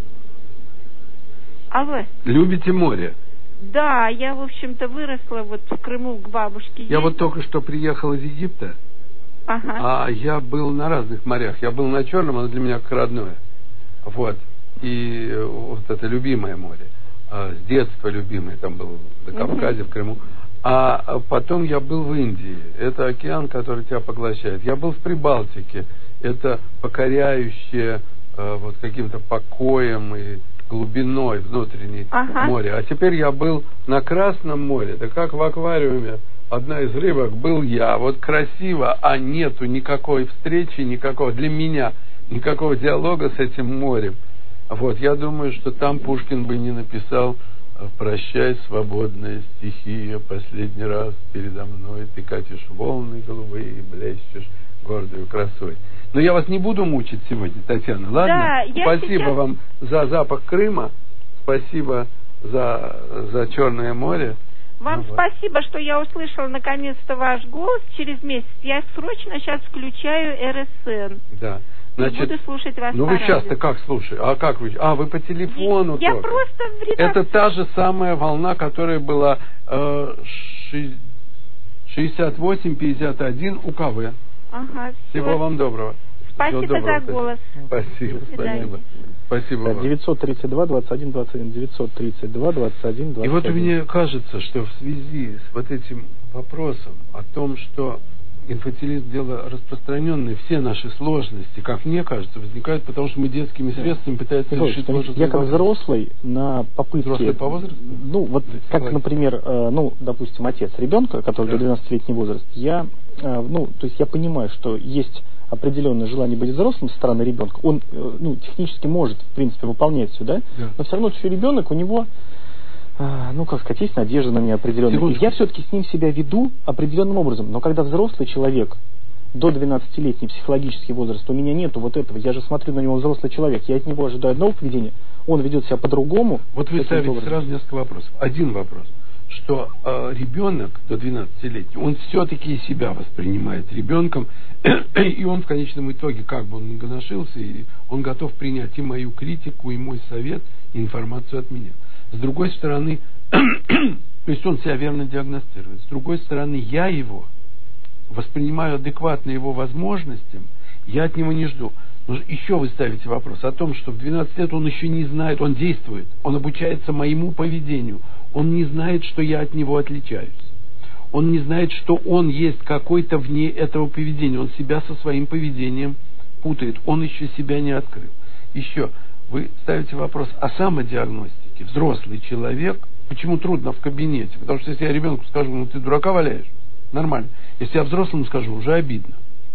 Алло.
Любите море?
Да, я, в общем-то, выросла вот в Крыму к бабушке.
Я
ездила.
вот только что приехал из Египта,
ага.
а я был на разных морях. Я был на Черном, оно для меня как родное. Вот. И вот это любимое море. А, с детства любимое, там был на Кавказе, угу. в Крыму. А потом я был в Индии. Это океан, который тебя поглощает. Я был в Прибалтике. Это покоряющее э, вот каким-то покоем и глубиной внутренней
ага.
море. А теперь я был на Красном море. Да как в аквариуме одна из рыбок был я. Вот красиво, а нету никакой встречи, никакого для меня, никакого диалога с этим морем. Вот, я думаю, что там Пушкин бы не написал «Прощай, свободная стихия, последний раз передо мной ты катишь волны голубые, блещешь гордою красой». Но я вас не буду мучить сегодня, Татьяна, ладно?
Да, я
спасибо
сейчас...
вам за запах Крыма, спасибо за, за Черное море.
Вам
ну,
спасибо, вот. Что я услышала наконец-то ваш голос через месяц. Я срочно сейчас включаю эр эс эн.
Да.
Значит, буду слушать вас.
Ну
по
вы
радио.
сейчас-то как слушаете? А как вы? А, вы по телефону
Я
только.
просто в редакции.
Это та же самая волна, которая была э, шестьдесят восемь пятьдесят один у ка вэ.
Ага,
всего все. Вам доброго.
Спасибо
Всего доброго,
за голос.
Спасибо, спасибо. Спасибо
да,
вам.
девятьсот тридцать два двадцать один двадцать один, девятьсот тридцать два двадцать один двадцать один.
И вот мне кажется, что в связи с вот этим вопросом о том, что инфантилизм – дело распространенное. Все наши сложности, как мне кажется, возникают потому, что мы детскими средствами пытаемся
Михаил,
решить
я
сложные
как
вопросы.
взрослый на попытке...
Взрослый по возрасту?
Ну, вот как, например, э, ну, допустим, отец ребенка, который да. до двенадцатилетний возраст, я, э, ну, то есть я понимаю, что есть определенное желание быть взрослым со стороны ребенка. Он, э, ну, технически может, в принципе, выполнять все, да? Да. Но все равно еще ребенок, у него... ну, как сказать, есть надежда на меня определенная. Я все-таки с ним себя веду определенным образом. Но когда взрослый человек, до двенадцатилетний психологический возраст, у меня нету вот этого. Я же смотрю на него, взрослый человек. Я от него ожидаю одного поведения. Он ведет себя по-другому.
Вот вы ставите образом. Сразу несколько вопросов. Один вопрос. Что э, ребенок до двенадцатилетнего, он все-таки себя воспринимает ребенком. И он в конечном итоге, как бы он ни гоношился, он готов принять и мою критику, и мой совет, и информацию от меня. С другой стороны, то есть он себя верно диагностирует. С другой стороны, я его воспринимаю адекватно его возможностям, я от него не жду. Но еще вы ставите вопрос о том, что в двенадцать лет он еще не знает, он действует, он обучается моему поведению, он не знает, что я от него отличаюсь. Он не знает, что он есть какой-то вне этого поведения, он себя со своим поведением путает, он еще себя не открыл. Еще вы ставите вопрос о самодиагностике. Взрослый человек, почему трудно в кабинете? Потому что если я ребенку скажу, ну ты дурака валяешь, нормально. Если я взрослому скажу, уже обидно.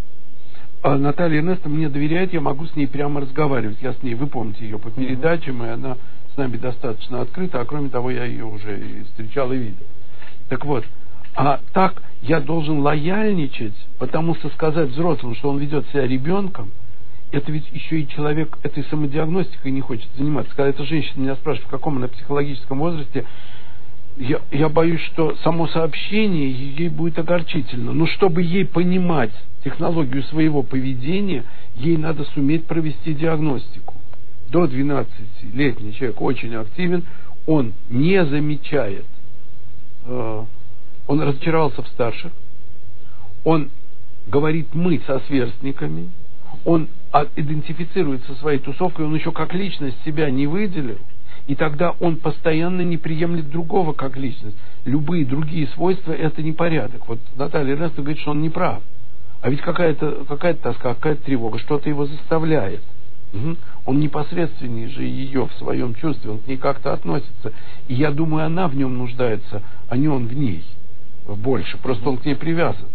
А Наталья Эрнестовна мне доверяет, я могу с ней прямо разговаривать. Я с ней, вы помните ее по передачам, и она с нами достаточно открыта, а кроме того, я ее уже и встречал и видел. Так вот, а так я должен лояльничать, потому что сказать взрослому, что он ведет себя ребенком, это ведь еще и человек этой самодиагностикой не хочет заниматься. Когда эта женщина меня спрашивает, в каком она психологическом возрасте, я, я боюсь, что само сообщение ей будет огорчительно. Но чтобы ей понимать технологию своего поведения, ей надо суметь провести диагностику. До двенадцатилетний человек очень активен, он не замечает, э, он разочаровался в старших, он говорит «мы» со сверстниками, он идентифицирует со своей тусовкой, он еще как личность себя не выделил, и тогда он постоянно не приемлет другого как личность. Любые другие свойства – это непорядок. Вот Наталья Эрнестовна говорит, что он не прав. А ведь какая-то, какая-то тоска, какая-то тревога, что-то его заставляет. Угу. Он непосредственнее же ее в своем чувстве, он к ней как-то относится. И я думаю, она в нем нуждается, а не он в ней больше. Просто он к ней привязан.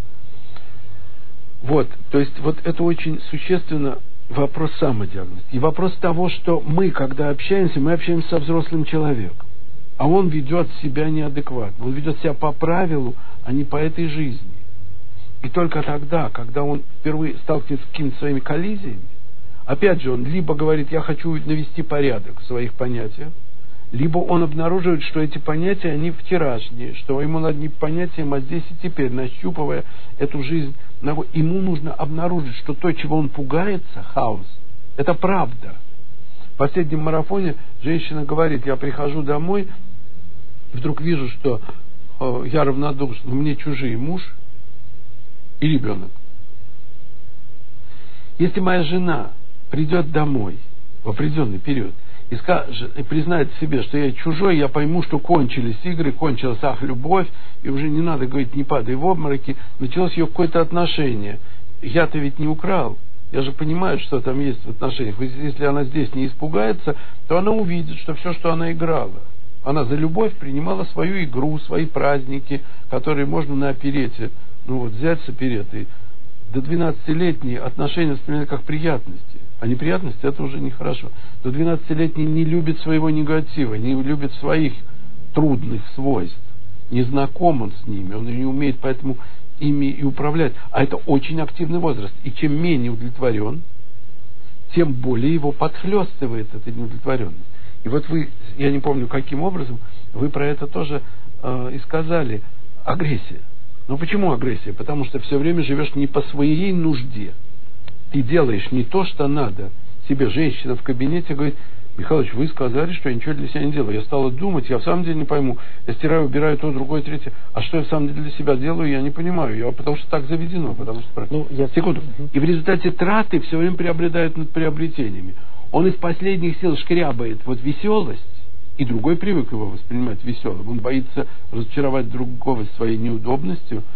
Вот, то есть вот это очень существенно вопрос самодиагностики. И вопрос того, что мы, когда общаемся, мы общаемся со взрослым человеком, а он ведет себя неадекватно, он ведет себя по правилу, а не по этой жизни. И только тогда, когда он впервые сталкивается с какими-то своими коллизиями, опять же, он либо говорит, я хочу навести порядок в своих понятиях, либо он обнаруживает, что эти понятия, они вчерашние, что ему над ним понятием, а здесь и теперь, нащупывая эту жизнь, ему нужно обнаружить, что то, чего он пугается, хаос, это правда. В последнем марафоне женщина говорит, я прихожу домой, вдруг вижу, что э, я равнодушна, мне чужие муж и ребенок. Если моя жена придет домой в определенный период, и, скажет, и признает себе, что я чужой, я пойму, что кончились игры, кончилась ах, любовь, и уже не надо говорить, не падай в обмороки, началось ее какое-то отношение. Я-то ведь не украл, я же понимаю, что там есть в отношениях. Если она здесь не испугается, то она увидит, что все, что она играла, она за любовь принимала свою игру, свои праздники, которые можно на оперете, ну вот взять с оперетой. До двенадцатилетние отношения воспринимают как приятности. А неприятности это уже нехорошо. До двенадцатилетний не любит своего негатива, не любит своих трудных свойств. Не знаком он с ними, он не умеет поэтому ими и управлять. А это очень активный возраст. И чем менее удовлетворен, тем более его подхлестывает эта неудовлетворенность. И вот вы, я не помню каким образом, вы про это тоже э, и сказали. Агрессия. Ну почему агрессия? Потому что все время живешь не по своей нужде. Ты делаешь не то, что надо. Себе женщина в кабинете говорит, Михалыч, вы сказали, что я ничего для себя не делаю. Я стала думать, я в самом деле не пойму. Я стираю, убираю то, другое, третье. А что я в самом деле для себя делаю, я не понимаю. Я, потому что так заведено. Потому что... Ну, я... Секунду. И в результате траты все время преобладают над приобретениями. Он из последних сил шкрябает вот веселость, и другой привык его воспринимать веселым. Он боится разочаровать другого своей неудобностью.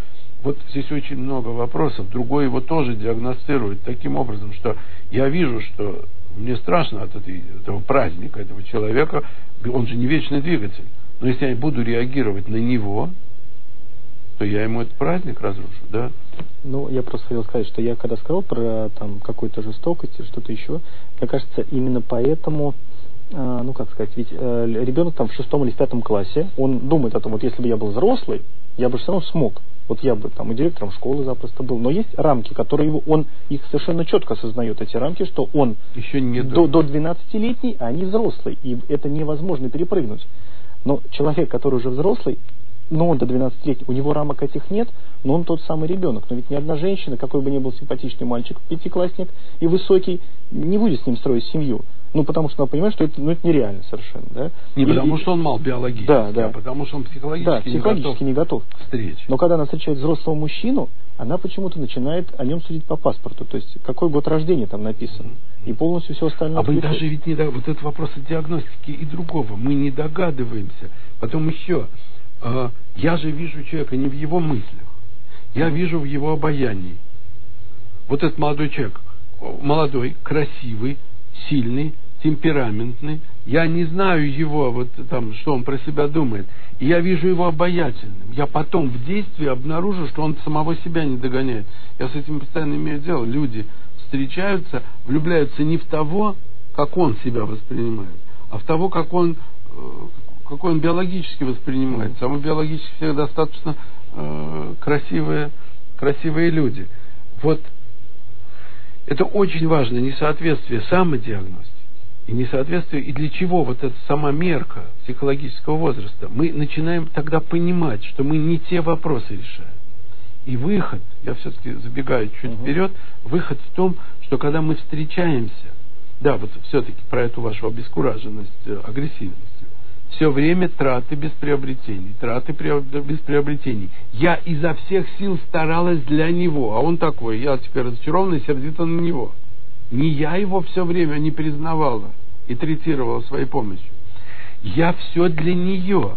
вот здесь очень много вопросов. Другой его тоже диагностирует таким образом, что я вижу, что мне страшно от этой, этого праздника, этого человека. Он же не вечный двигатель. Но если я буду реагировать на него, то я ему этот праздник разрушу, да?
Ну, я просто хотел сказать, что я когда сказал про там какую-то жестокость или что-то еще, мне кажется, именно поэтому, э, ну, как сказать, ведь э, ребенок там в шестом или в пятом классе, он думает о том, вот если бы я был взрослый, я бы все равно смог. Вот я бы там и директором школы запросто был. Но есть рамки, которые его, он их совершенно четко осознает, эти рамки, что он
еще не
до, до двенадцатилетний, а они взрослый, и это невозможно перепрыгнуть. Но человек, который уже взрослый, но он до двенадцати лет, у него рамок этих нет, но он тот самый ребенок. Но ведь ни одна женщина, какой бы ни был симпатичный мальчик, пятиклассник и высокий, не будет с ним строить семью. Ну, потому что она понимает, что это, ну, это нереально совершенно. Да?
Не
и,
потому,
и,
что он мал биологически,
да, да.
а потому, что он психологически,
да, психологически не готов.
к встрече.
Но когда она встречает взрослого мужчину, она почему-то начинает о нем судить по паспорту. То есть, какой год рождения там написан. Mm-hmm. И полностью все остальное.
А мы даже ведь не... Вот этот вопрос о диагностике и другого. Мы не догадываемся. Потом еще... Э, я же вижу человека не в его мыслях. Я вижу в его обаянии. Вот этот молодой человек. Молодой, красивый, сильный, темпераментный. Я не знаю его, вот там, что он про себя думает. И я вижу его обаятельным. Я потом в действии обнаружу, что он самого себя не догоняет. Я с этим постоянно имею дело. Люди встречаются, влюбляются не в того, как он себя воспринимает, а в того, как он, какой он биологически воспринимается. А мы биологически всех достаточно э, красивые, красивые люди. Вот это очень важно, несоответствие самодиагностики и несоответствие, и для чего вот эта сама мерка психологического возраста. Мы начинаем тогда понимать, что мы не те вопросы решаем. И выход, я все-таки забегаю чуть uh-huh. вперед, выход в том, что когда мы встречаемся, да, вот все-таки про эту вашу обескураженность, агрессивность, все время траты без приобретений, траты без приобретений. Я изо всех сил старалась для него, а он такой, я теперь разочарована и сердита на него. Не я его все время не признавала и третировала своей помощью. Я все для нее.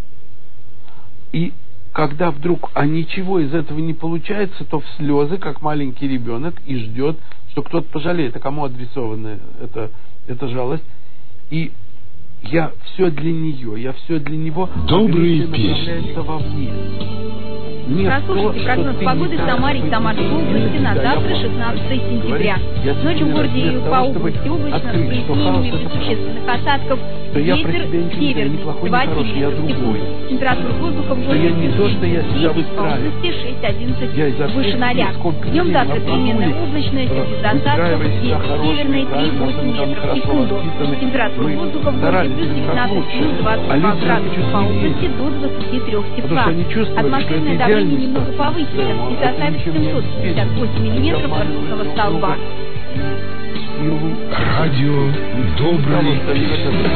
И когда вдруг, а ничего из этого не получается, то в слезы, как маленький ребенок, и ждет, что кто-то пожалеет. А кому адресована эта, эта жалость? И я все для нее, я все для него.
Добрые песни.
Вовне.
Прослушайте прогноз погоды в Самаре и Самарской области на завтра, шестнадцатое сентября. Ночью в городе по области облачно, с прояснениями без существенных осадков. Ветер северный, два метров секунд. Температура воздуха в городе девять, по области шесть-одиннадцать, выше ноля. Днем завтра переменная облачность, без осадков, ветер северный, три-восемь метров в секунду. Температура воздуха в городе плюс девятнадцать, плюс двадцать два градуса, по области до двадцати трёх тепла. Атмосферное давление немного повысится и составит семьсот пятьдесят восемь миллиметров ртутного столба.
Радио «Добрые песни».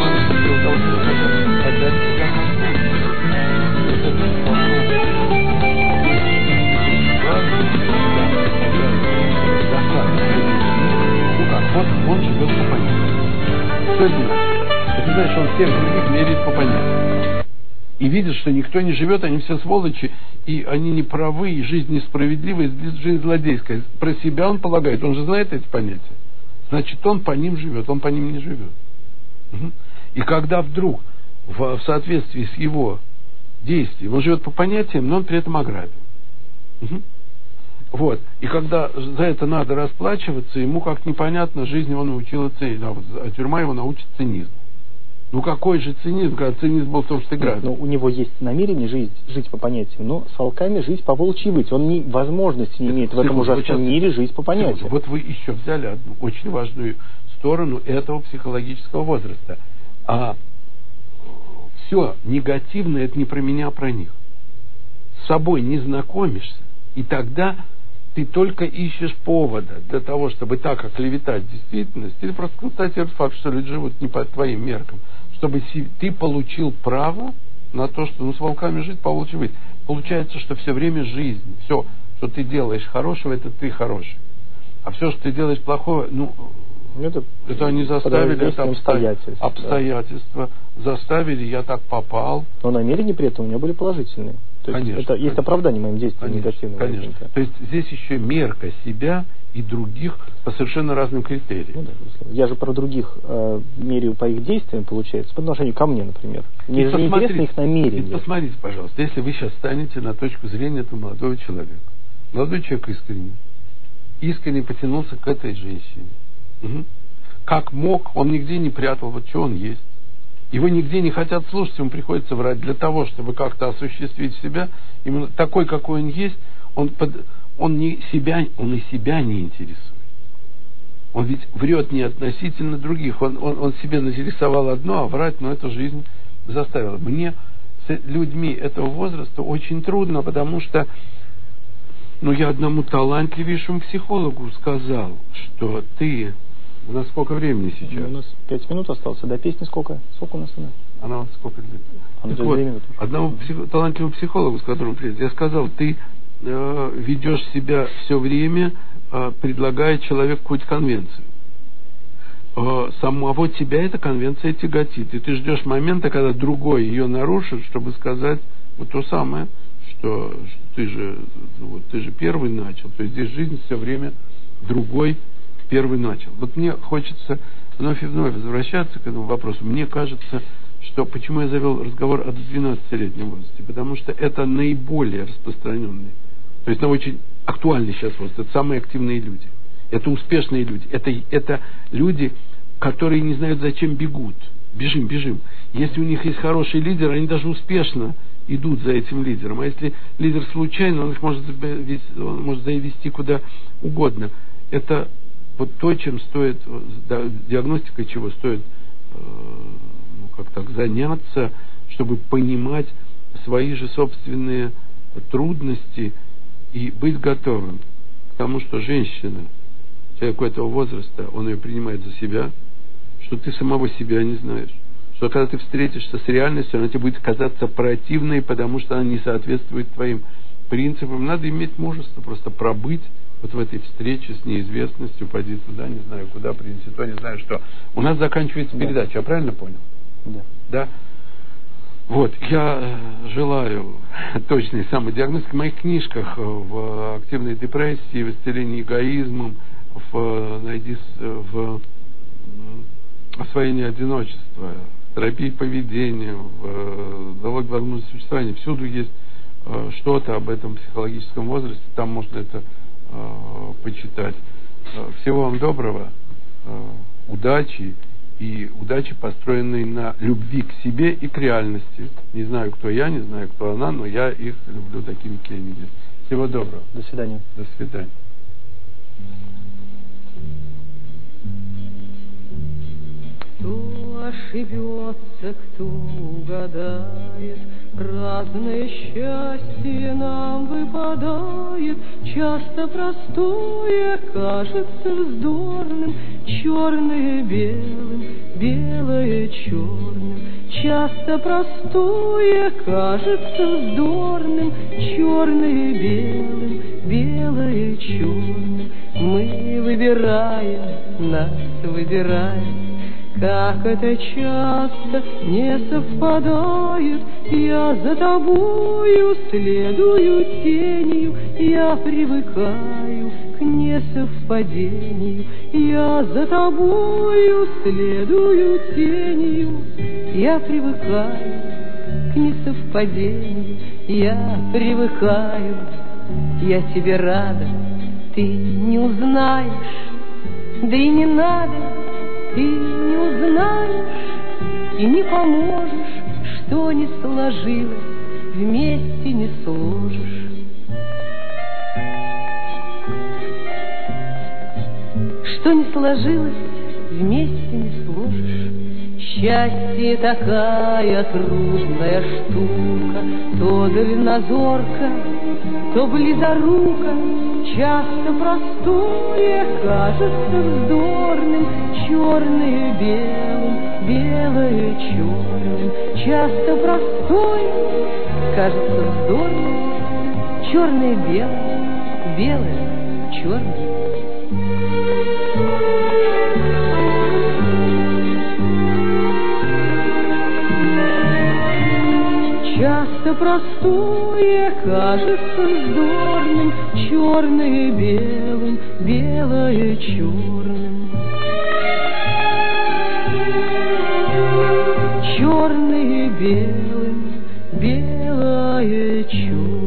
Вот он живет по понятию. Что это значит? Это значит, что он всех других меряет по понятию. И видят, что никто не живет, они все сволочи, и они не правы, и жизнь несправедлива, и жизнь злодейская. Про себя он полагает, он же знает эти понятия. Значит, он по ним живет, он по ним не живет. Угу. И когда вдруг, в, в соответствии с его действием, он живет по понятиям, но он при этом ограбил. Угу. Вот. И когда за это надо расплачиваться, ему как непонятно, жизнь его научила цинизму, а тюрьма его научит цинизму. Ну какой же цинизм, когда цинизм был в том, что играет?
Но у него есть намерение жить, жить по понятиям, но с волками жить по волчьи быть. Он не, возможности не это имеет в этом ужасном мире жить по понятиям.
Вот вы еще взяли одну очень важную сторону этого психологического возраста. А все негативное, это не про меня, а про них. С собой не знакомишься, и тогда ты только ищешь повода для того, чтобы так оклеветать действительность, или просто констатировать факт, что люди живут не по твоим меркам, чтобы ты получил право на то, что ну, с волками жить, по волчьи быть. Получается, что все время жизнь, все, что ты делаешь хорошего, это ты хороший. А все, что ты делаешь плохого, ну,
Это,
это они заставили, это
обстоятельства.
Обстоятельства да. заставили, я так попал.
Но намерения при этом у меня были положительные. То есть конечно, это есть конечно. Оправдание моим действиям негативным.
Конечно. То есть здесь еще мерка себя и других по совершенно разным критериям. Ну,
да, я же про других э, меряю по их действиям, получается, по отношению ко мне, например. Мне же неинтересно их намерения.
Посмотрите, пожалуйста, если вы сейчас станете на точку зрения этого молодого человека. Молодой человек искренне. Искренне потянулся к этой женщине. Угу. Как мог, он нигде не прятал, вот что он есть. Его нигде не хотят слушать, ему приходится врать для того, чтобы как-то осуществить себя. Именно такой, какой он есть, он, под, он, не себя, он и себя не интересует. Он ведь врет не относительно других. Он, он, он себе нарисовал одно, а врать, но эту жизнь заставила. Мне с людьми этого возраста очень трудно, потому что ну, я одному талантливейшему психологу сказал, что ты... У нас сколько времени сейчас?
У нас пять минут осталось. До песни сколько? Сколько у нас она?
Она вот сколько длится?
Она
вот, одному псих... талантливому психологу, с которым приехал, я сказал, ты э, ведешь себя все время, э, предлагая человеку какую-то конвенцию. Э, самого тебя эта конвенция тяготит. И ты ждешь момента, когда другой ее нарушит, чтобы сказать вот то самое, что, что ты же вот, ты же первый начал. То есть здесь жизнь все время другой первый начал. Вот мне хочется вновь и вновь возвращаться к этому вопросу. Мне кажется, что почему я завел разговор о двенадцатилетнем возрасте, потому что это наиболее распространенный, то есть на очень актуальный сейчас возраст. Это самые активные люди. Это успешные люди. Это, это люди, которые не знают, зачем бегут. Бежим, бежим. Если у них есть хороший лидер, они даже успешно идут за этим лидером. А если лидер случайно, он их может, он может завести куда угодно. Это вот то, чем стоит, диагностикой чего стоит ну, как так, заняться, чтобы понимать свои же собственные трудности и быть готовым к тому, что женщина, человек этого возраста, он ее принимает за себя, что ты самого себя не знаешь, что когда ты встретишься с реальностью, она тебе будет казаться противной, потому что она не соответствует твоим принципам. Надо иметь мужество просто пробыть вот в этой встрече с неизвестностью, пойди туда, не знаю куда, принеси то, не знаю что. У нас заканчивается передача, я правильно понял?
Да.
Да? Вот, я желаю точной самодиагностики. В моих книжках в активной депрессии, в исцелении эгоизмом, в, найди, в освоении одиночества, в терапии поведения, в диалоге возможности существования, всюду есть что-то об этом психологическом возрасте, там можно это э, почитать. Всего вам доброго, э, удачи, и удачи, построенной на любви к себе и к реальности. Не знаю, кто я, не знаю, кто она, но я их люблю такими, какие они есть. Всего доброго.
До свидания.
До свидания.
Кто ошибется, кто угадает, разное счастье нам выпадает. Часто простое кажется вздорным, черное белым, белое черным. Часто простое кажется вздорным, черное белым, белое черным. Мы выбираем, нас выбираем. Как это часто не совпадает, я за тобою следую тенью, я привыкаю к несовпадению. Я за тобою следую тенью, я привыкаю к несовпадению. Я привыкаю, я тебе рада, ты не узнаешь, да и не надо. Ты не узнаешь и не поможешь, что не сложилось, вместе не сложишь. Что не сложилось, вместе не сложишь. Счастье такая трудная штука, то дальнозорка, то близорука. Часто простое кажется вздорным, черное белым, белое черным. Часто простое кажется вздорным, черное белое, белое черным. Часто простое кажется вздорным, черное белым, белое черным. Черное белым, белое черным.